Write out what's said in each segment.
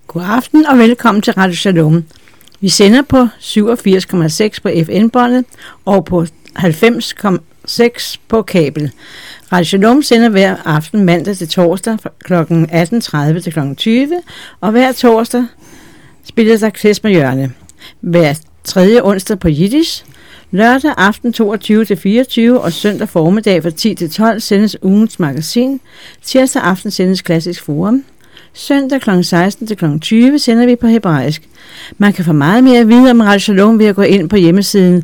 God aften og velkommen til Radio Shalom. Vi sender på 87,6 på FN-båndet og på 90,6 på kabel. Radio Shalom sender hver aften mandag til torsdag kl. 18.30 til kl. 20, og hver torsdag spiller der Klesmer Hjørne. Hver tredje onsdag på Yiddish, lørdag aften 22 til 24 og søndag formiddag fra 10 til 12 sendes ugens magasin. Tirsdag aften sendes Klassisk Forum. Søndag kl. 16 til kl. 20 sender vi på hebraisk. Man kan få meget mere at vide om Radio Shalom ved at gå ind på hjemmesiden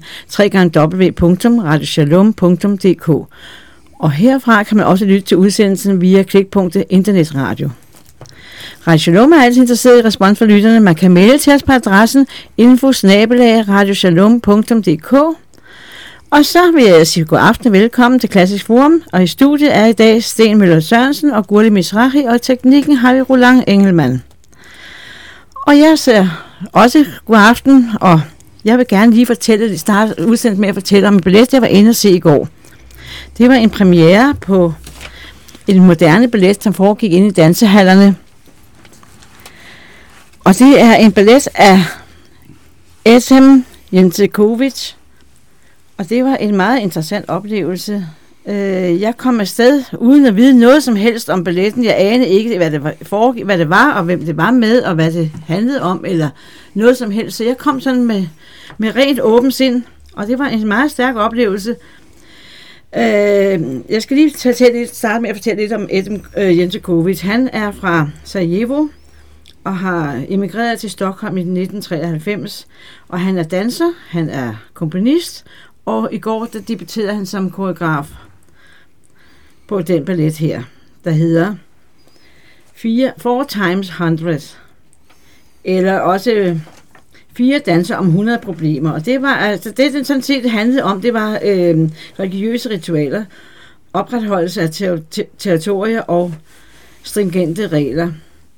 www.radioshalom.dk. Og herfra kan man også lytte til udsendelsen via klikpunktet internetradio. Radio Shalom er altid interesseret i respons fra lytterne. Man kan maile til os på adressen info@radioshalom.dk. Og så vil jeg sige god aften og velkommen til Klassisk Forum. Og i studiet er i dag Sten Møller Sørensen og Gurli Mizrahi, og i teknikken har vi Roland Engelmann. Og jeg siger også god aften, og jeg vil gerne lige starte udsendelsen med at fortælle om en ballet, jeg var inde og se i går. Det var en premiere på en moderne ballet, som foregik inde i dansehallerne. Og det er en ballet af Edhem Jentjekovic. Og det var en meget interessant oplevelse. Jeg kom afsted uden at vide noget som helst om balletten. Jeg anede ikke, hvad det var, og hvem det var med, og hvad det handlede om, eller noget som helst. Så jeg kom sådan med rent åbent sind, og det var en meget stærk oplevelse. Jeg skal lige starte med at fortælle lidt om Edhem Jentjekovic. Han er fra Sarajevo og har emigreret til Stockholm i 1993, og han er danser, han er komponist, og i går der debuterede han som koreograf på den ballet her, der hedder 4 times 100, eller også 4 danser om 100 problemer. Og det var altså det sådan set handlede om, det var religiøse ritualer, opretholdelse af territorier og stringente regler.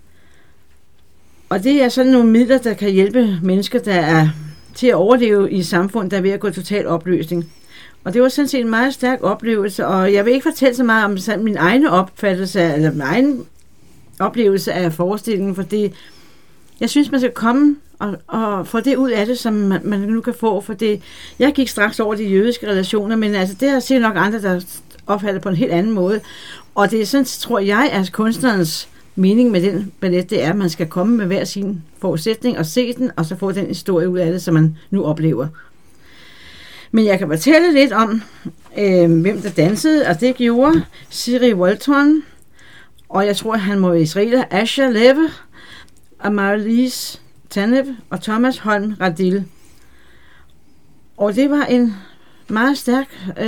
Og det er sådan nogle midler, der kan hjælpe mennesker, der er til at overleve i et samfund, der er ved at gå total opløsning. Og det var sådan set en meget stærk oplevelse, og jeg vil ikke fortælle så meget om min egen opfattelse, eller min egen oplevelse af forestillingen, fordi jeg synes, man skal komme og få det ud af det, som man nu kan få, for det. Jeg gik straks over de jødiske relationer, men altså, det er sikkert nok andre, der opfatter på en helt anden måde. Og det er sådan, tror jeg, at kunstnerens mening med den ballet, det er, at man skal komme med hver sin forudsætning og se den, og så få den historie ud af det, som man nu oplever. Men jeg kan fortælle lidt om, hvem der dansede, og det gjorde Siri Walton, og jeg tror, han må israeler, Asher Leve, Amarlis Tanev og Thomas Holm Radil. Og det var en meget stærk,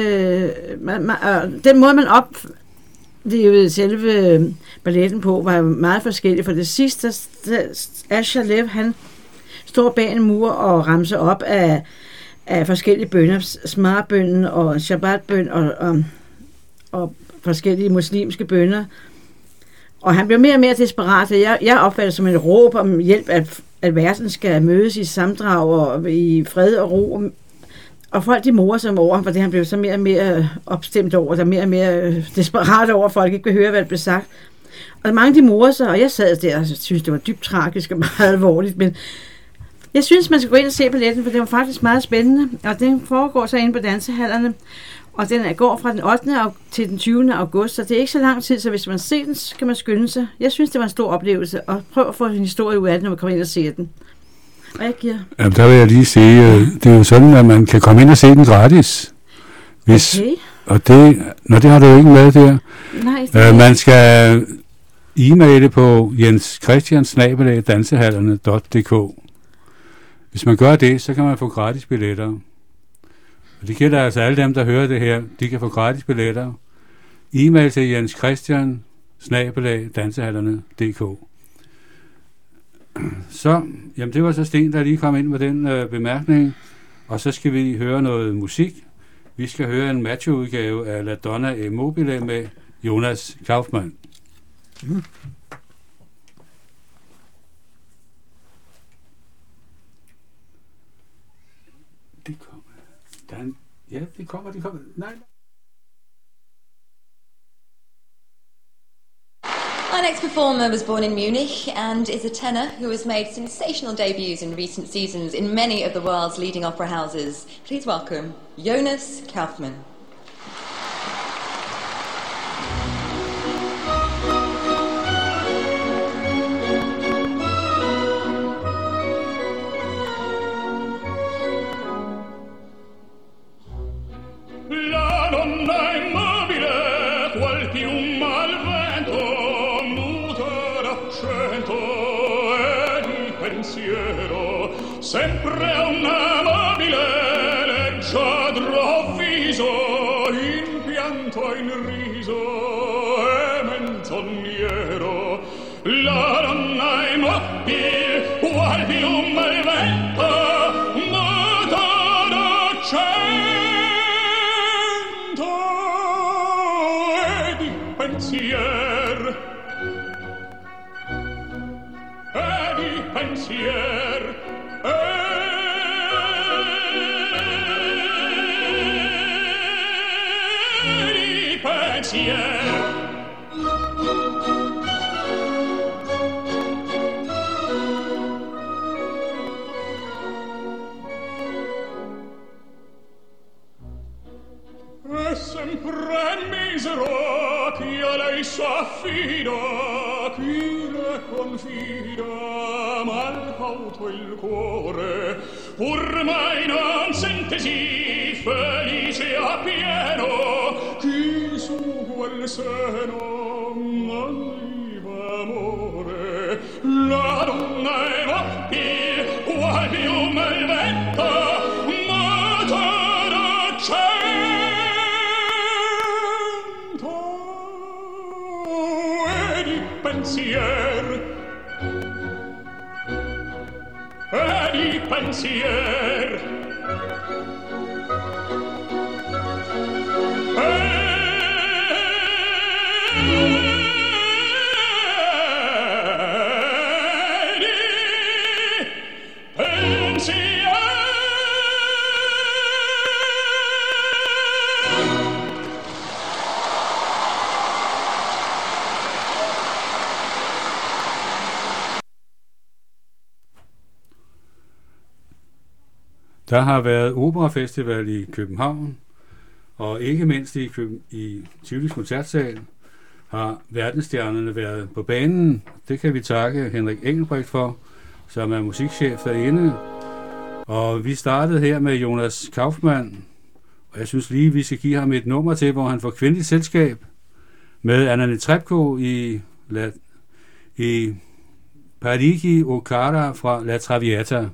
den måde man oplevede selve balletten på, var meget forskellig. For det sidste, Asher Lev, han står bag en mur og ramser op af forskellige bønner, smarbønnen og shabbatbøn og forskellige muslimske bønner. Og han blev mere og mere desperat. Jeg opfatter som et råb om hjælp, at verden skal mødes i samdrag og i fred og ro. Og folk, de morer sig over ham, fordi han blev så mere og mere opstemt over, der mere og mere desperat over, at folk ikke vil høre, hvad der blev sagt. Og mange, de morer sig, og jeg sad der og synes, det var dybt tragisk og meget alvorligt, men jeg synes, man skal gå ind og se balletten, for det var faktisk meget spændende, og den foregår så inde på dansehallerne, og den går fra den 8. til den 20. august, så det er ikke så lang tid, så hvis man ser den, så kan man skynde sig. Jeg synes, det var en stor oplevelse, og prøv at få en historie ud af det, når man kommer ind og ser den. Og jeg giver... Jamen, der vil jeg lige sige, det er jo sådan, at man kan komme ind og se den gratis. Okay. Og det har du jo ikke med der. Nej. Man skal e-maile på jenschristian@dansehallerne.dk. Hvis man gør det, så kan man få gratis billetter. Og det gælder altså alle dem, der hører det her, de kan få gratis billetter. E-mail til jenschristian@dansehallerne.dk. Så, jamen det var så Sten, der lige kom ind med den bemærkning. Og så skal vi høre noget musik. Vi skal høre en macho-udgave af La Donna e Mobile med Jonas Kaufmann. Mm. Det kommer. Ja, det kommer. Nej. Our next performer was born in Munich and is a tenor who has made sensational debuts in recent seasons in many of the world's leading opera houses. Please welcome Jonas Kaufmann. La donna immobile, qual piuma al vento, muta d'accento e di pensiero, sempre una mobile, leggiadro viso, in pianto in riso e menzognero. La donna immobile, qual piuma al vento, muta d'accento pensier e di pensier e di pensier. E sempre misero chi a lei s'affida, chi le confida, mal cauto il cuore, pur mai non sentesi felice a pieno, chi su quel seno aveva amore. La donna è mobile, qual piuma il vento, muta d'accento pensier e di pensier Der har været operafestival i København, og ikke mindst i Tivolis Koncertsal har verdensstjernerne været på banen. Det kan vi takke Henrik Engelbrecht for, som er musikchef derinde. Og vi startede her med Jonas Kaufmann, og jeg synes lige, vi skal give ham et nummer til, hvor han får kvindeligt selskab med Anna Netrebko i Parigi o Cara fra La Traviata.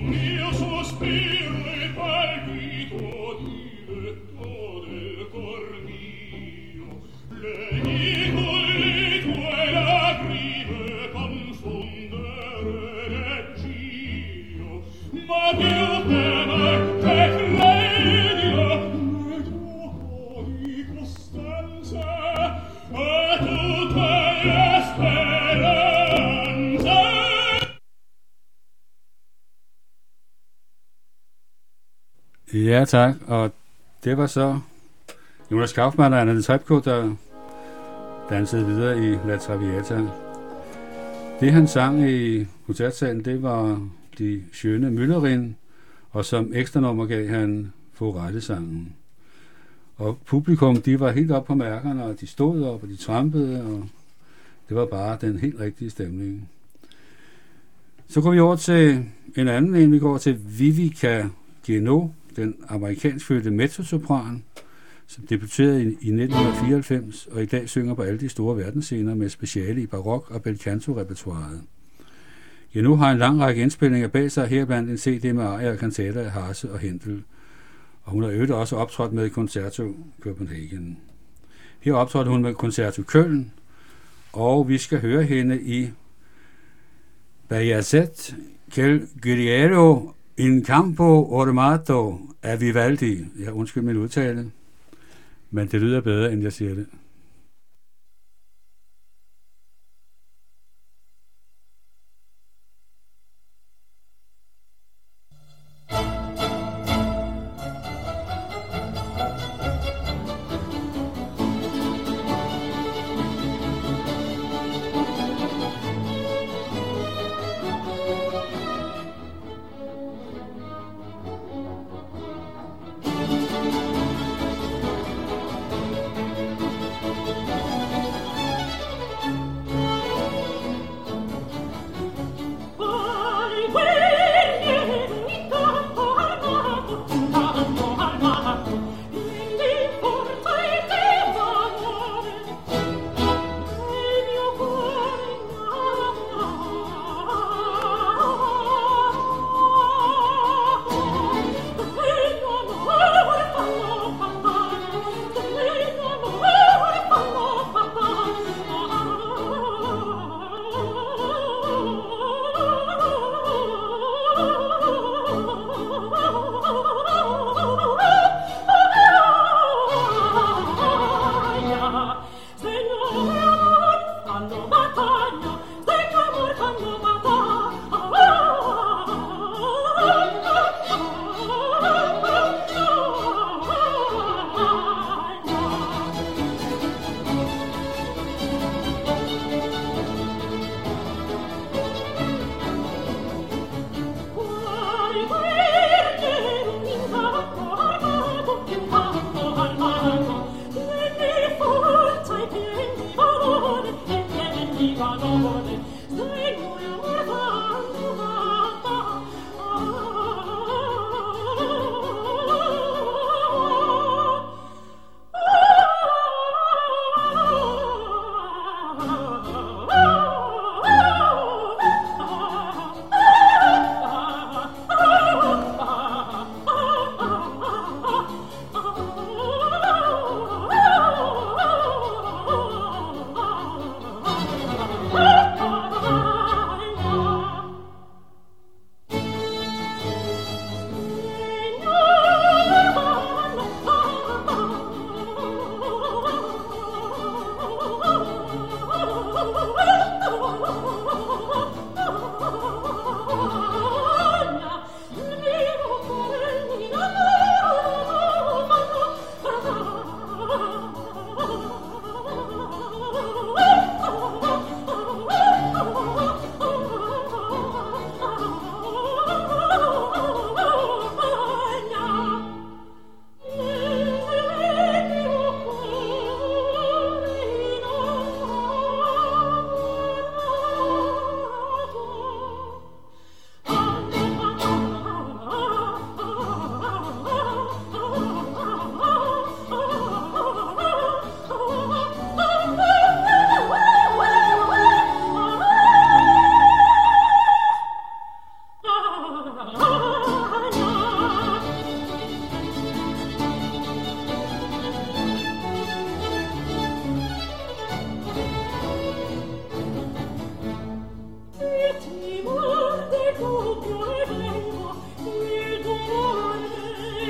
Mio sospiro e palpito diletto del cor mio, le tue lagrime confondere leggio, ma più bene te credilo, le gioco di costanza a tutte le speranze. Ja, tak. Og det var så Jonas Kaufmann og Anna Trepko, der dansede videre i La Traviata. Det han sang i koncertsalen, det var De Schöne Müllerin, og som ekstra nummer gav han Forrettesangen. Og publikum, de var helt oppe på mærkerne, og de stod op, og de trampede, og det var bare den helt rigtige stemning. Så går vi over til en anden, vi går til Vivica Guénot, den amerikanskfødte mezzosopran, som debuterede i 1994, og i dag synger på alle de store verdensscener med speciale i barok- og bel canto-repertoiret. Guénot har en lang række indspilninger bag sig, heriblandt en CD med arier og kantater af Hasse og Händel, og hun har øvrigt også optrådt med Concerto Copenhagen. Her optrådte hun med Concerto Köln, og vi skal høre hende i Bayazet quel guerriero in campo armato af Vivaldi. Ja, undskyld min udtale, men det lyder bedre, end jeg siger det.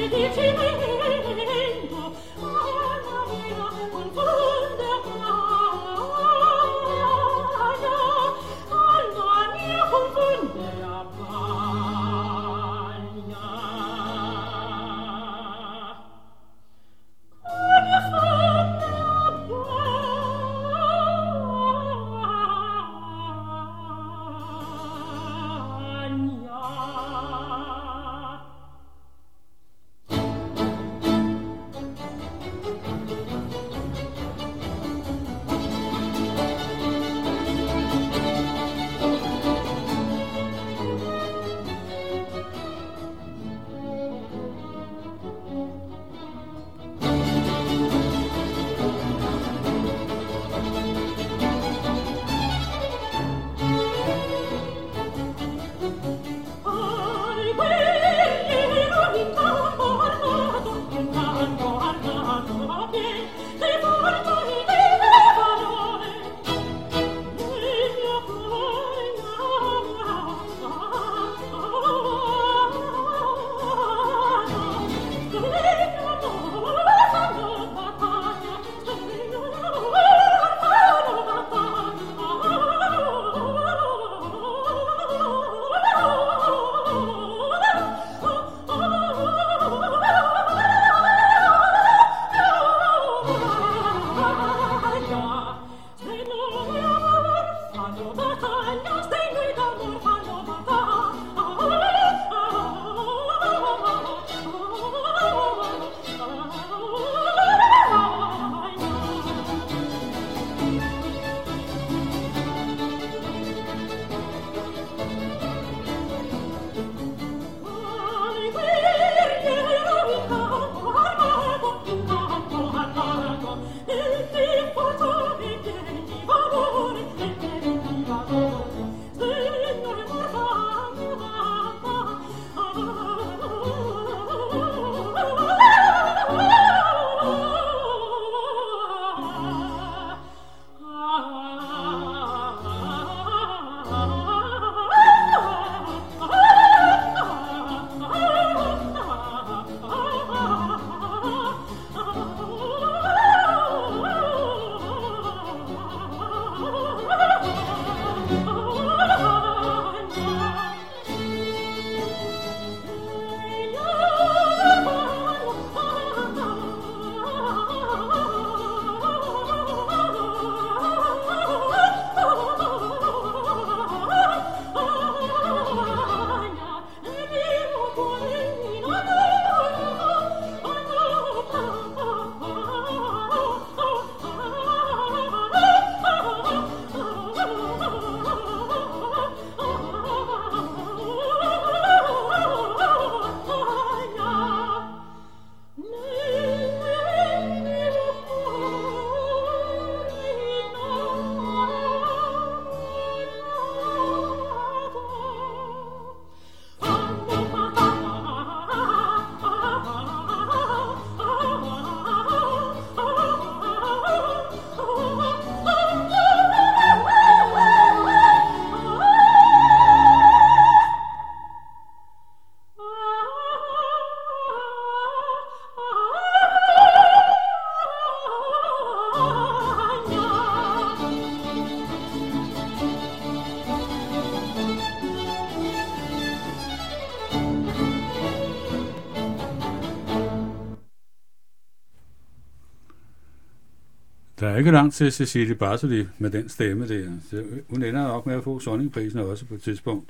Der er ikke langt til Cecilie Bartoli med den stemme der. Så hun ender nok med at få Sonningprisen også på et tidspunkt.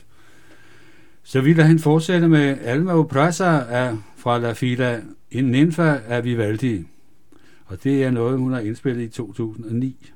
Så vi lader hende fortsætte med Alma Oprasa fra La Fila in Ninfa af Vivaldi. Og det er noget, hun har indspillet i 2009.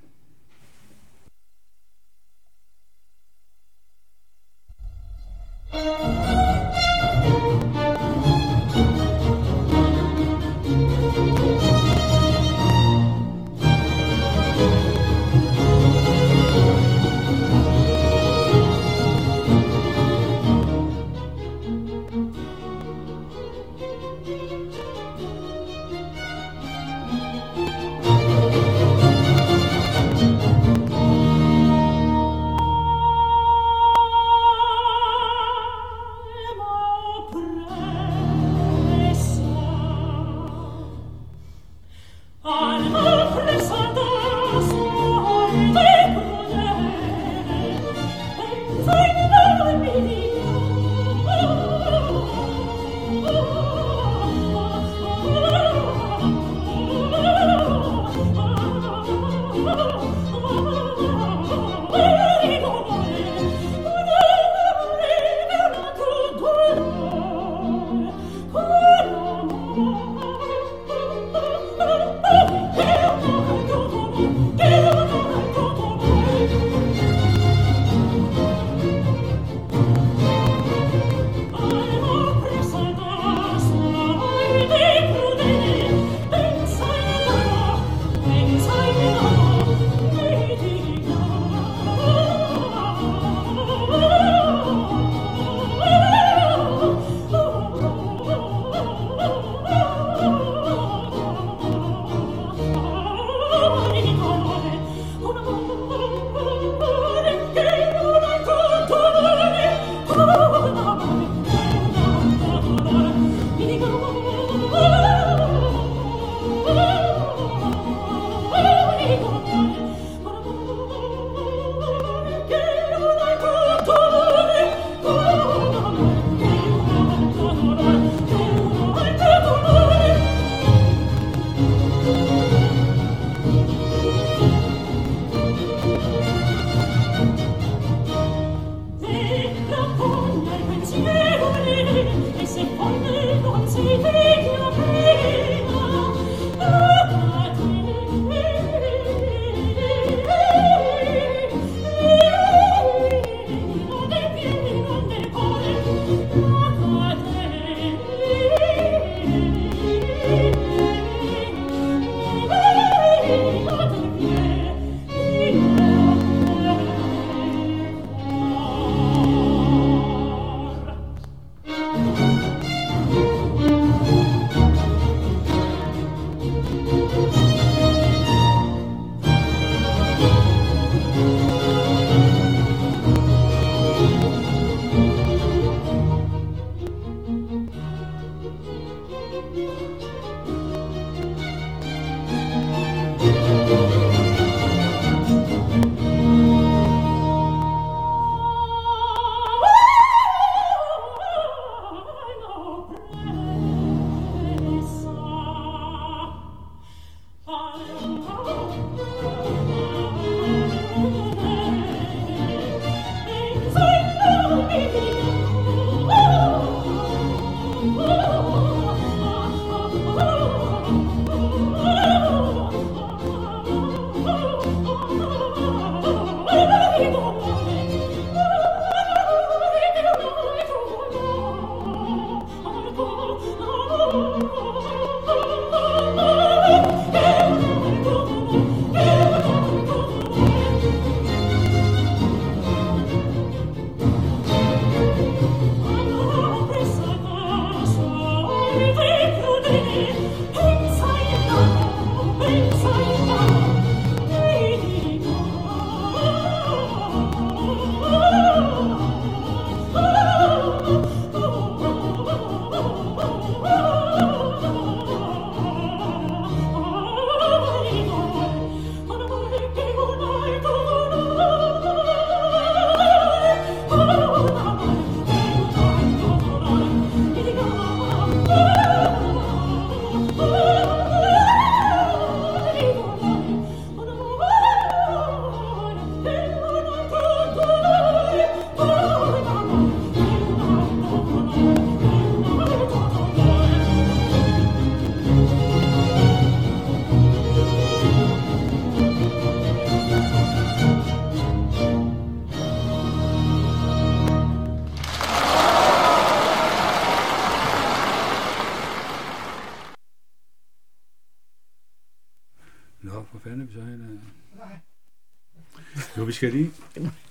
fanden er vi så hen? Jo, vi skal lige.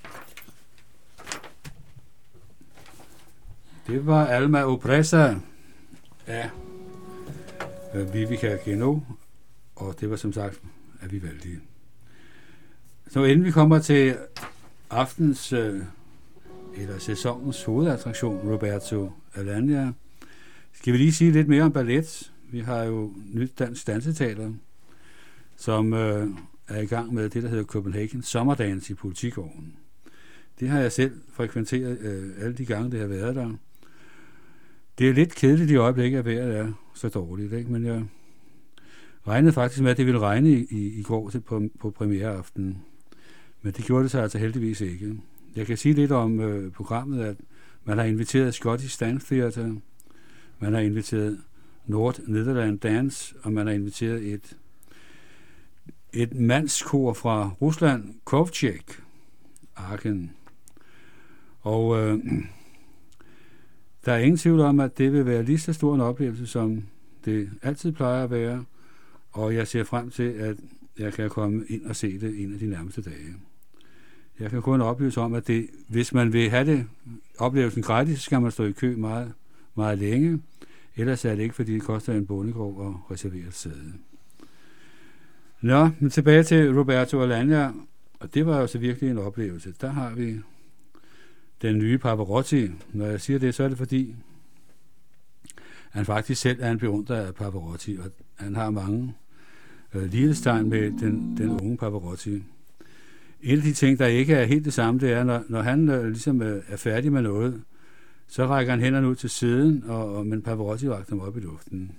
Det var Alma Opressa af Vivica Geno, og det var som sagt af Vivaldi. Så inden vi kommer til aftens eller sæsonens hovedattraktion, Roberto Alagna, skal vi lige sige lidt mere om ballet. Vi har jo nyt dansk danseteater, som er i gang med det, der hedder Copenhagen Sommerdans i Politikgården. Det har jeg selv frekventeret alle de gange, det har været der. Det er lidt kedeligt i øjeblikket, at vejret er så dårligt, ikke? Men jeg regnede faktisk med, at det ville regne i går på premiereaftenen. Men det gjorde det sig altså heldigvis ikke. Jeg kan sige lidt om programmet, at man har inviteret Scottish Dance Theatre, man har inviteret Nord-Netherland Dance, og man har inviteret et mandskor fra Rusland, Kovtjek, Aachen. Og der er ingen tvivl om, at det vil være lige så stor en oplevelse, som det altid plejer at være, og jeg ser frem til, at jeg kan komme ind og se det en af de nærmeste dage. Jeg kan kun oplyse om, at det, hvis man vil have det oplevelsen gratis, så skal man stå i kø meget, meget længe. Ellers er det ikke, fordi det koster en bondegård at reservere et sæde. Nå, men tilbage til Roberto Alagna, og det var jo så virkelig en oplevelse. Der har vi den nye Pavarotti. Når jeg siger det, så er det fordi, han faktisk selv er en beundrer af Pavarotti, og han har mange lighedstegn med den unge Pavarotti. En af de ting, der ikke er helt det samme, det er, når han ligesom er færdig med noget, så rækker han hænderne ud til siden, men Pavarotti rækker dem op i luften.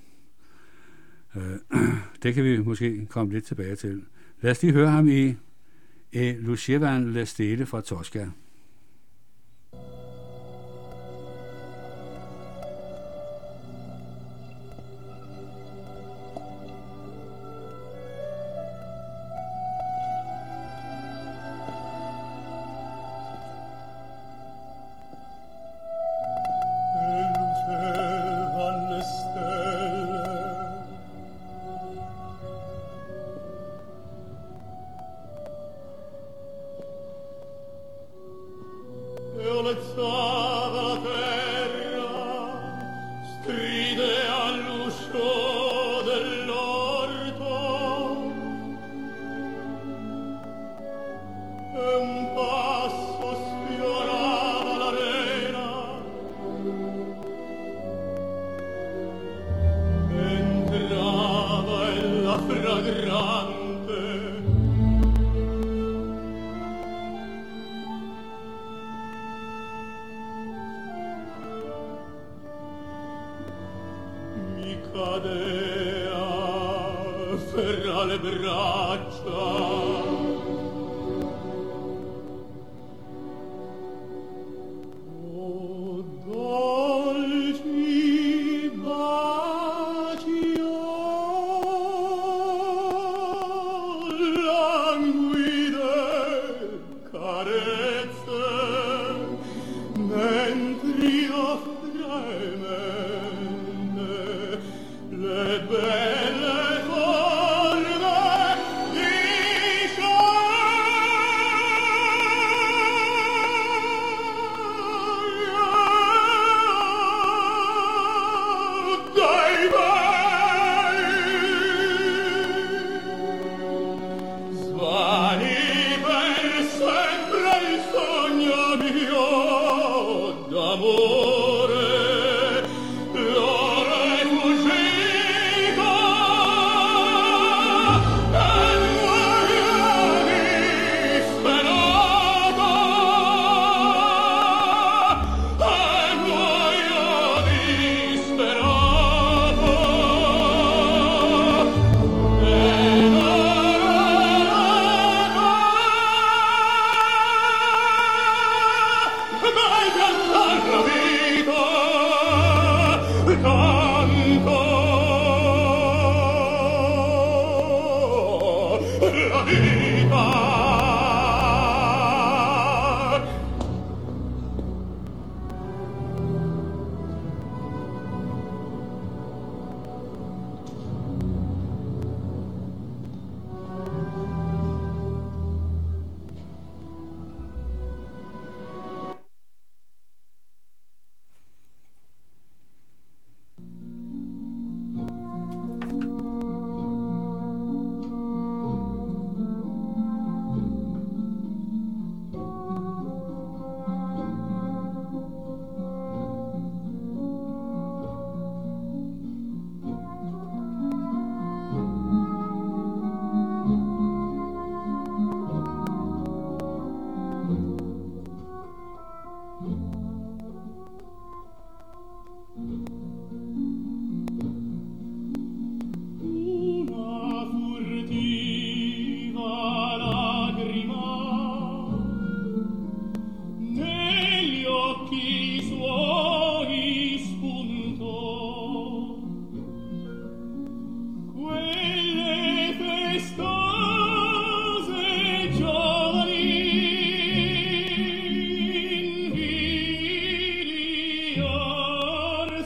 Det kan vi måske komme lidt tilbage til. Lad os lige høre ham i Lucievan la Stele fra Tosca.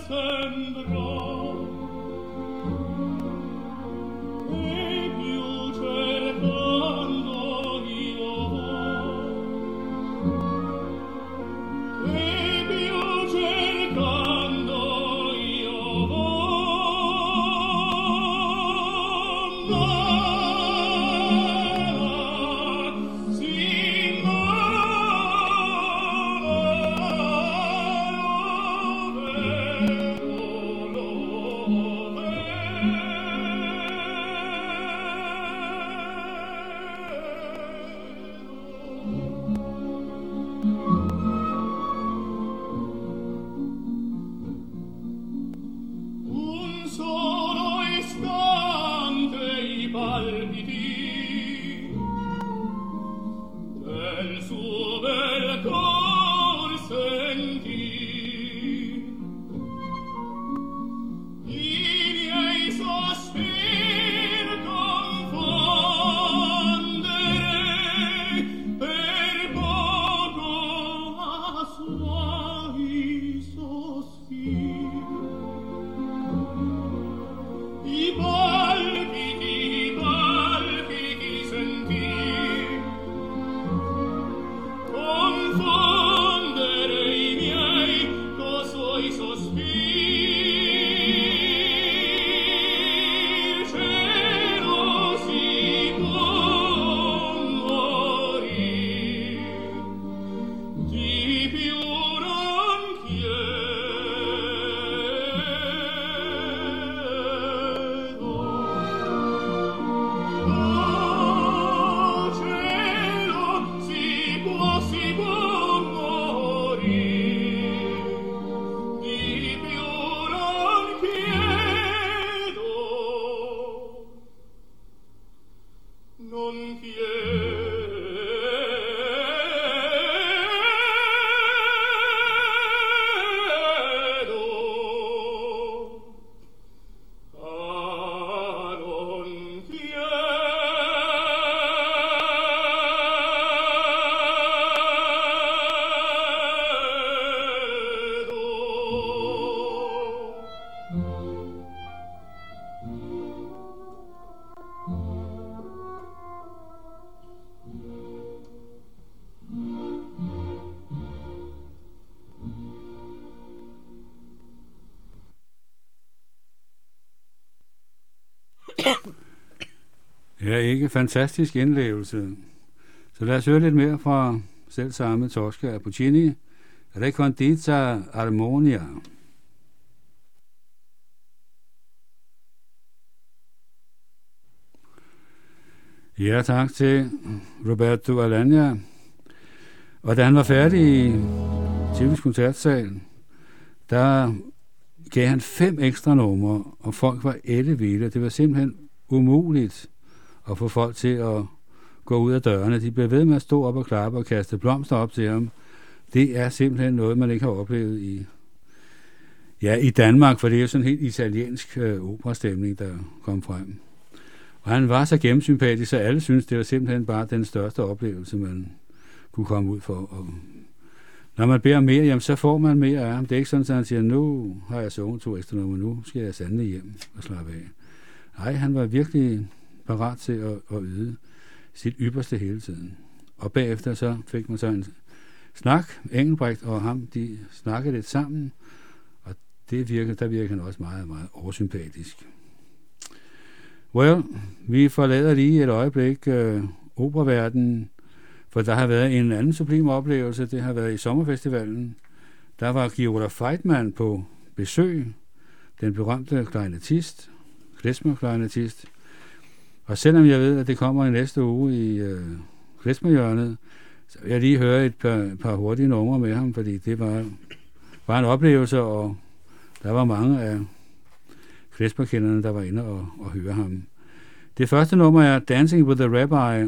Ja, ikke fantastisk indlevelse. Så lad os høre lidt mere fra selv samme Tosca af Puccini. Recondita Armonia. Ja, tak til Roberto Alagna. Og da han var færdig i Tivolis koncertsal, der gav han 5 ekstra numre, og folk var ellevilde. Det var simpelthen umuligt at få folk til at gå ud af dørene. De blev ved med at stå op og klappe og kaste blomster op til ham. Det er simpelthen noget, man ikke har oplevet i Danmark, for det er jo sådan en helt italiensk operastemning, der kom frem. Og han var så gennemsympatisk, så alle synes det var simpelthen bare den største oplevelse, man kunne komme ud for. Og når man beder om mere, jamen, så får man mere af ham. Det er ikke sådan, at han siger, nu har jeg sunget 2 ekstra numre, nu skal jeg sandelig hjem og slappe af. Nej, han var virkelig parat til at yde sit ypperste hele tiden. Og bagefter så fik man så en snak. Engelbrecht og ham, de snakkede lidt sammen, og der virker han også meget, meget oversympatisk. Well, vi forlader lige et øjeblik operaverdenen, for der har været en anden sublim oplevelse. Det har været i sommerfestivalen. Der var Giora Feitmann på besøg, den berømte klarinettist, klezmer-klarinettist. Og selvom jeg ved, at det kommer i næste uge i klezmerhjørnet, så vil jeg lige høre et par hurtige numre med ham, fordi det var en oplevelse, og der var mange af klezmerkenderne, der var inde og høre ham. Det første nummer er Dancing with the Rabbi.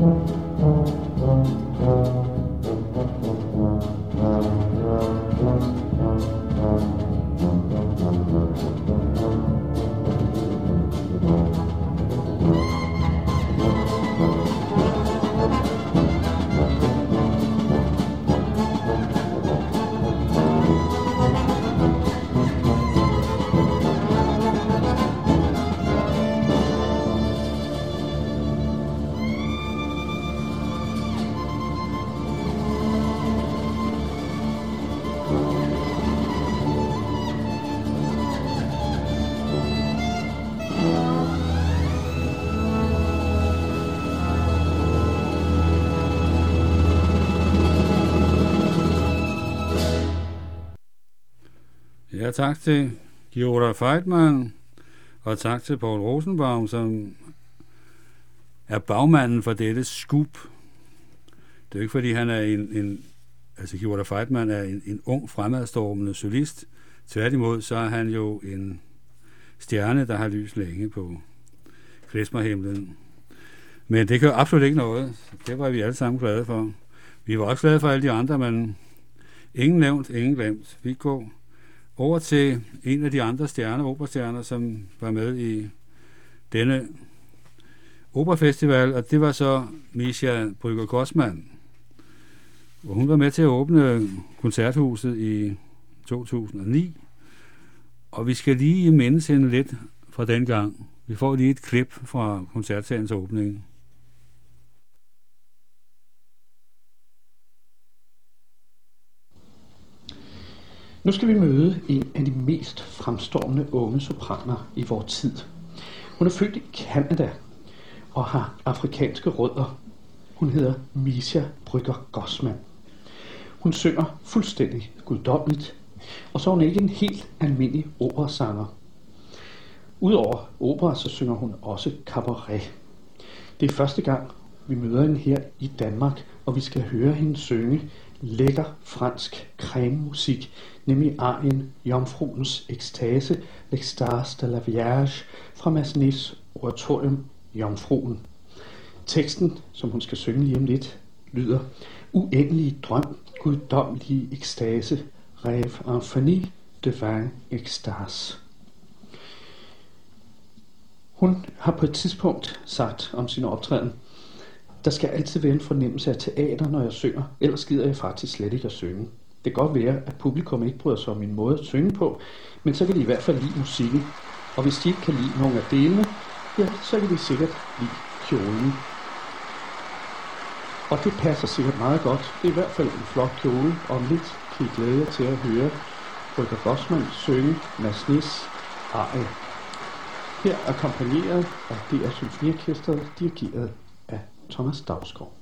Ja, tak til Giora Feidman, og tak til Paul Rosenbaum, som er bagmanden for dette skub. Det er jo ikke, fordi han er altså Giora Feidman er en ung, fremadstormende solist. Tværtimod, så er han jo en stjerne, der har lys længe på klezmerhimlen. Men det gør absolut ikke noget. Det var vi alle sammen glade for. Vi var også glade for alle de andre, men ingen nævnt, ingen glemt. Vi går over til en af de andre operastjerner, som var med i denne operafestival, og det var så Misha Brügger Gossmann. Og hun var med til at åbne koncerthuset i 2009, og vi skal lige mindes hende lidt fra den gang. Vi får lige et klip fra koncertsalens åbning. Nu skal vi møde en af de mest fremstående unge sopraner i vor tid. Hun er født i Canada og har afrikanske rødder. Hun hedder Misha Brügger Gossmann. Hun synger fuldstændig guddommeligt, og så er hun ikke en helt almindelig operasanger. Udover opera, så synger hun også cabaret. Det er første gang, vi møder hende her i Danmark, og vi skal høre hende synge lækker fransk crème-musik, nemlig arien Jomfruens ekstase, L'Extase de la Vierge, fra Massenets oratorium Jomfruen. Teksten, som hun skal synge lige om lidt, lyder: uendelig drøm, guddommelig ekstase, rêve infini, divin extase. Hun har på et tidspunkt sagt om sin optræden: der skal altid være en fornemmelse af teater, når jeg synger, ellers gider jeg faktisk slet ikke at synge. Det kan godt være, at publikum ikke bryder sig om min måde at synge på, men så kan de i hvert fald lide musikken. Og hvis de ikke kan lide nogle af delene, ja, så kan de sikkert lide kjolen. Og det passer sikkert meget godt. Det er i hvert fald en flot kjole, og om lidt kan I glæde jer til at høre Brügger Gossmann synge Massenets arie. Her akkompagneret af DR Symfoniorkestret, dirigeret af Thomas Dausgaard.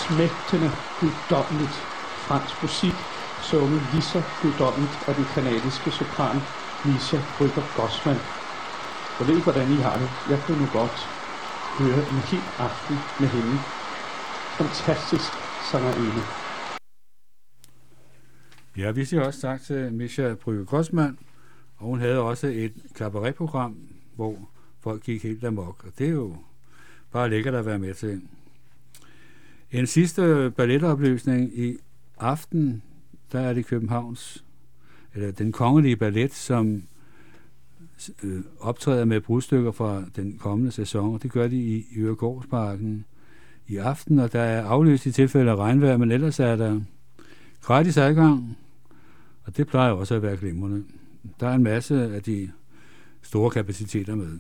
smægtende guddommeligt fransk musik, sunget lige så guddommeligt af den kanadiske sopran Misha Brugger-Gossman. Jeg ved ikke, hvordan I har det. Jeg kunne nu godt høre en hel aften med hende. Fantastisk sangerinde. Ja, vi siger også tak til Misha Brugger-Gossman, og hun havde også et cabaretprogram, hvor folk gik helt amok, og det er jo bare lækkert at være med til. En sidste balletopløsning i aften, der er det Københavns, eller den kongelige ballet, som optræder med brudstykker fra den kommende sæson, og det gør de i Øregårdsparken i aften, og der er aflyst i tilfælde af regnvejr, men ellers er der gratis adgang, og det plejer også at være glimrende. Der er en masse af de store kapaciteter med.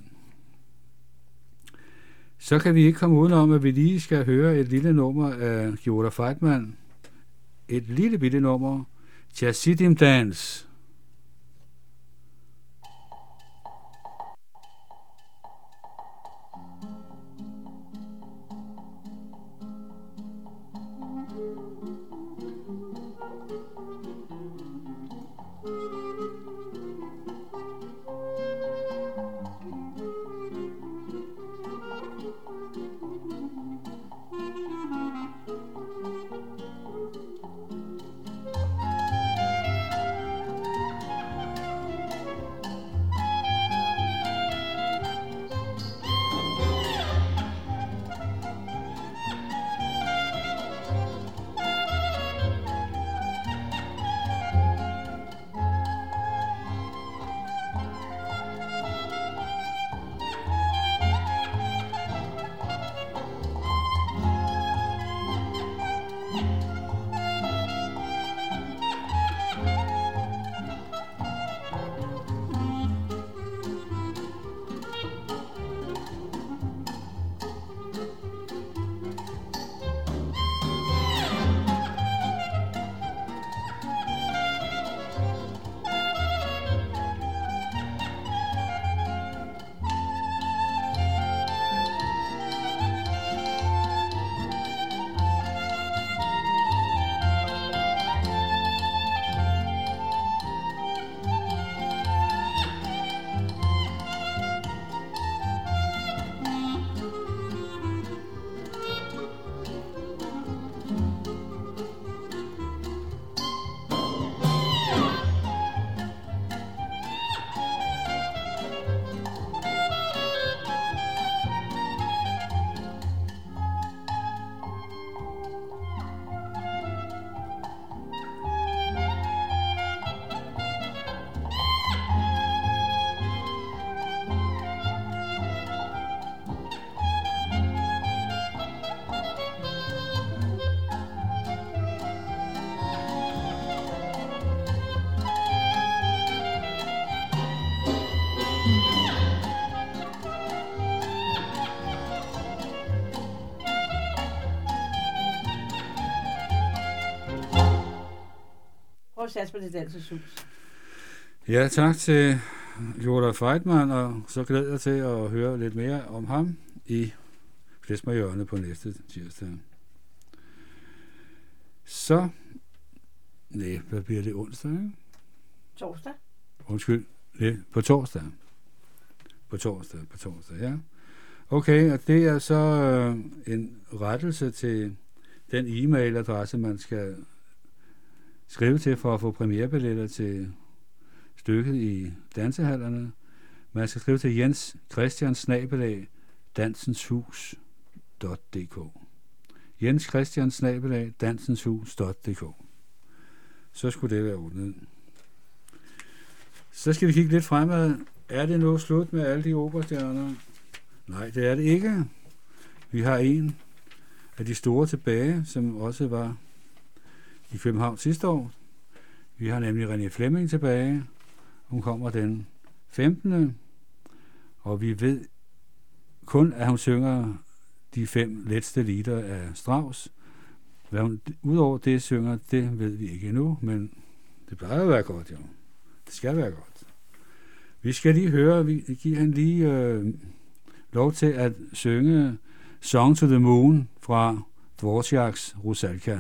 Så kan vi ikke komme udenom, at vi lige skal høre et lille nummer af Gjorda Feitmann. Et lille bitte nummer, Chassidim Dance. Prøv at satse på det danseshus. Ja, tak til Gjorda Feitmann, og så glæder jeg til at høre lidt mere om ham i Flesmerhjørnet på næste tirsdag. Så, nej, hvad bliver det, onsdag, ikke? Torsdag? Undskyld, nej, på torsdag. På torsdag, ja. Okay, og det er så en rettelse til den e-mailadresse, man skal skrive til for at få premierebilletter til stykket i dansehallerne. Man skal skrive til Jens Christian @dansenshus.dk. Jens Christian @dansenshus.dk. Så skulle det være ordnet. Så skal vi kigge lidt fremad. Er det nu slut med alle de operastjerner? Nej, det er det ikke. Vi har en af de store tilbage, som også var i København sidste år. Vi har nemlig René Fleming tilbage. Hun kommer den 15. Og vi ved kun, at hun synger de 5 letzte lieder af Strauss. Hvad hun udover det synger, det ved vi ikke endnu, men det plejer at være godt, jo. Det skal være godt. Vi skal lige høre, vi giver hende lige lov til at synge Song to the Moon fra Dvoráks Rusalka.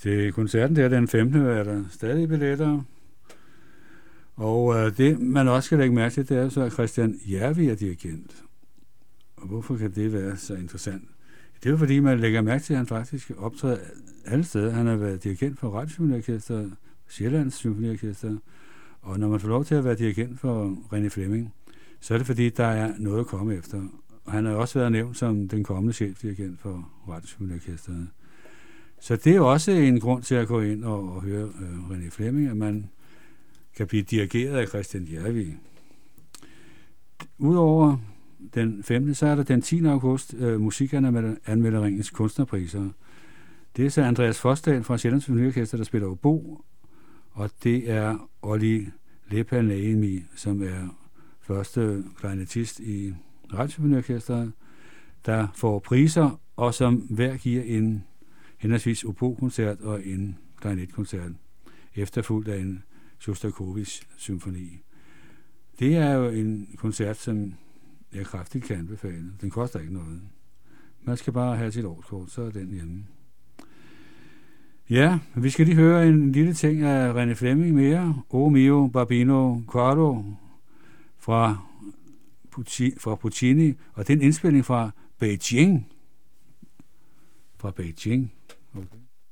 Til koncerten der den 15. er der stadig billetter. Og det, man også skal lægge mærke til, det er så, at Christian Järvi er dirigent. Og hvorfor kan det være så interessant? Det er jo fordi, man lægger mærke til, at han faktisk optræder alle steder. Han har været dirigent for Radiosymfoniorkester, Sjællands Symfoniorkester, og når man får lov til at være dirigent for René Fleming, så er det fordi, der er noget at komme efter. Og han har også været nævnt som den kommende chefdirigent for Radiosymfoniorkesteret. Så det er også en grund til at gå ind og høre René Fleming, at man kan blive dirigeret af Christian Järvi. Udover den 5. så er der den 10. august musikanmelderingens kunstnerpriser. Det er så Andreas Forsdal fra Sjællands Symfoniorkester, der spiller obo, og det er Olli Leppäniemi, som er første klarinettist i Radiosymfoniorkesteret, der får priser, og som hver giver en henholdsvis obo-koncert og en klarinetkoncert, efterfulgt af en Sjostakovitj-symfoni. Det er jo en koncert, som jeg kraftigt kan anbefale. Den koster ikke noget. Man skal bare have sit årskort, så er den hjemme. Ja, vi skal lige høre en lille ting af René Fleming mere. O mio bambino caro fra Puccini, og det er en indspilning fra Beijing. Fra Beijing. Okay.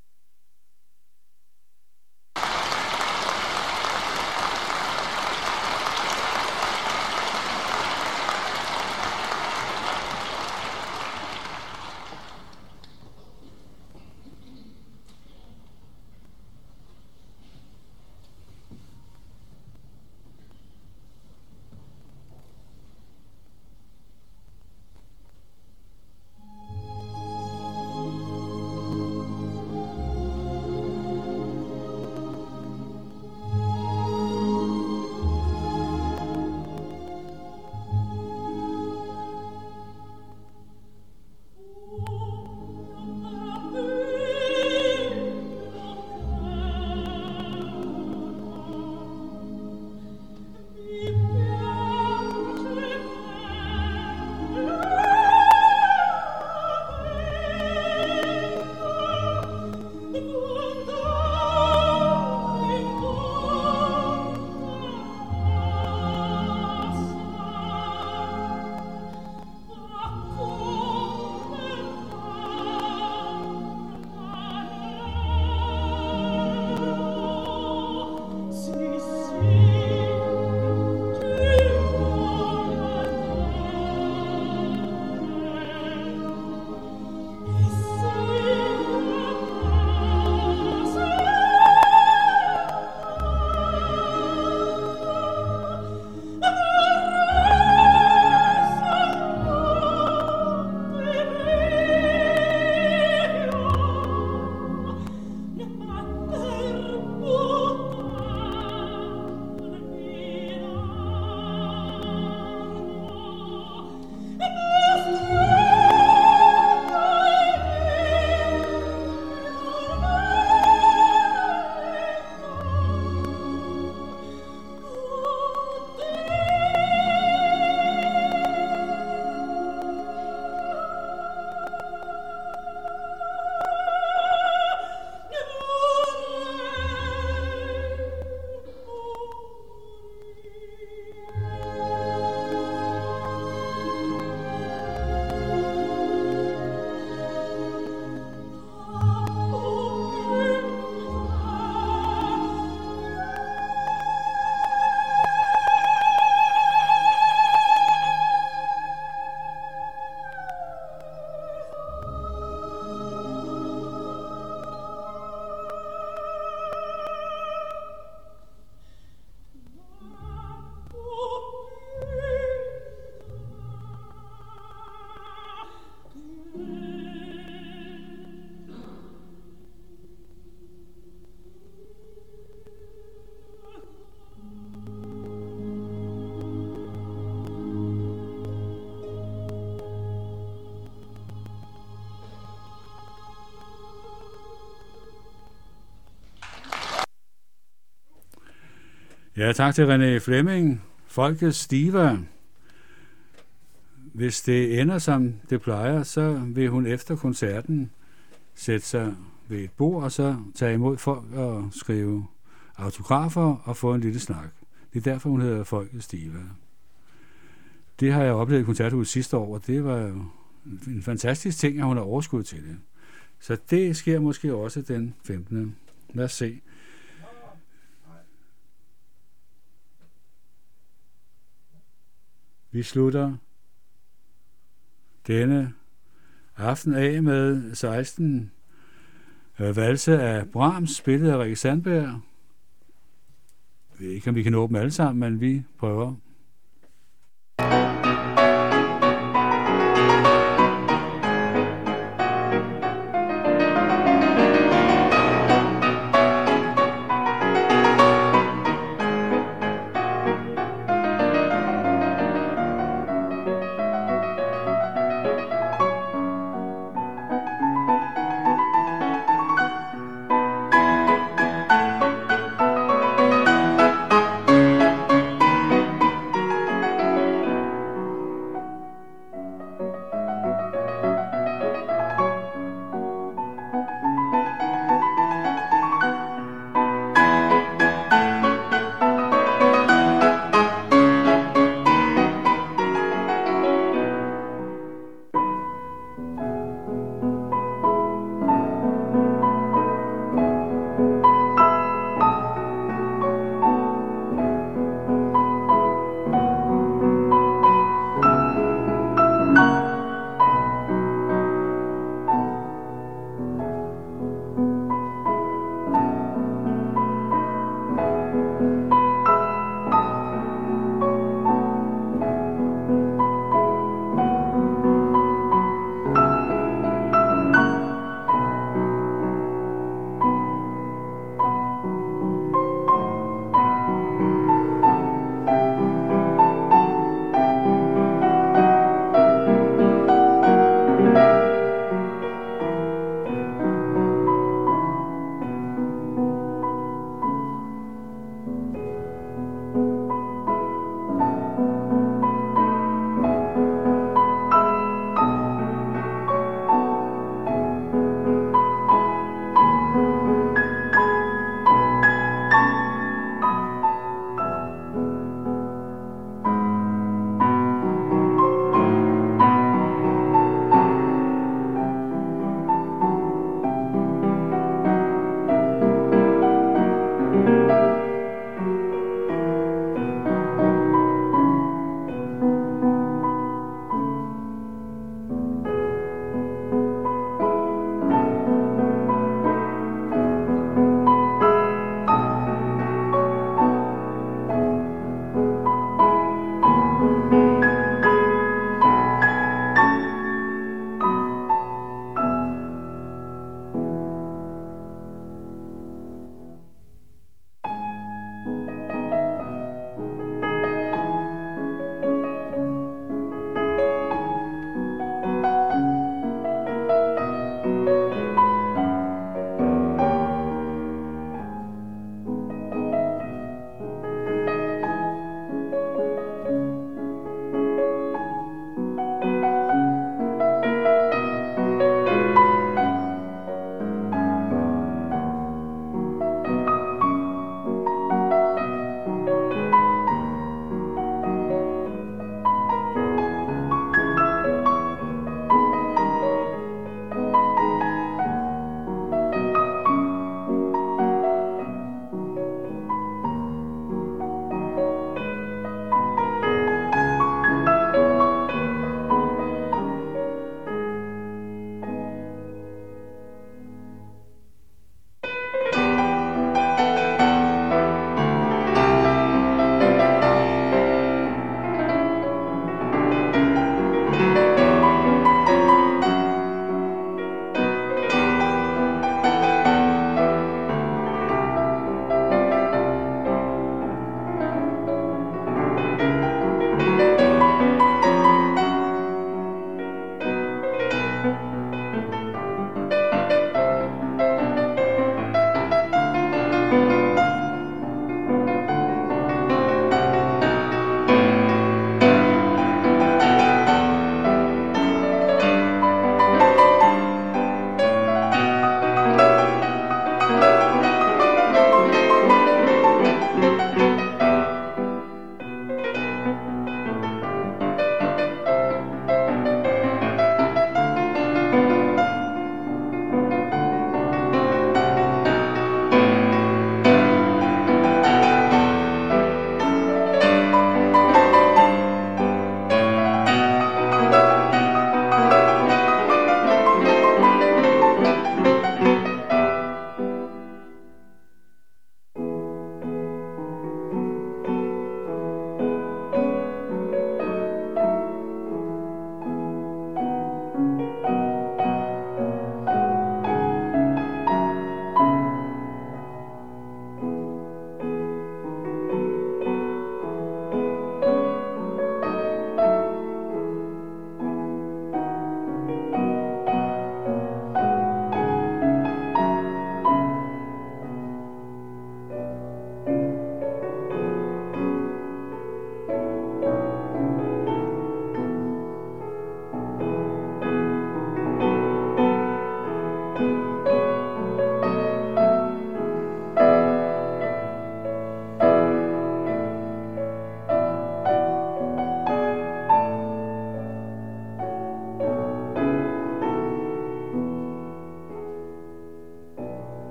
Ja, tak til René Fleming. Folkets diva. Hvis det ender som det plejer, så vil hun efter koncerten sætte sig ved et bord, og så tage imod folk og skrive autografer og få en lille snak. Det er derfor, hun hedder Folkets Diva. Det har jeg oplevet i Koncerthuset sidste år, og det var jo en fantastisk ting, at hun har overskud til det. Så det sker måske også den 15. Lad os se. Vi slutter denne aften af med 16 valse af Brahms, spillet af Rikke Sandberg. Jeg ved ikke, om vi kan nå dem alle sammen, men vi prøver.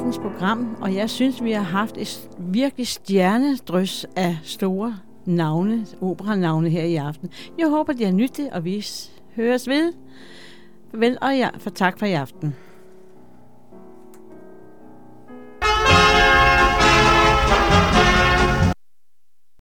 aftens program, og jeg synes, vi har haft et virkelig stjernedrys af store navne, operanavne her i aften. Jeg håber, de har nyttet, og vi høres ved. Farvel og tak for i aften.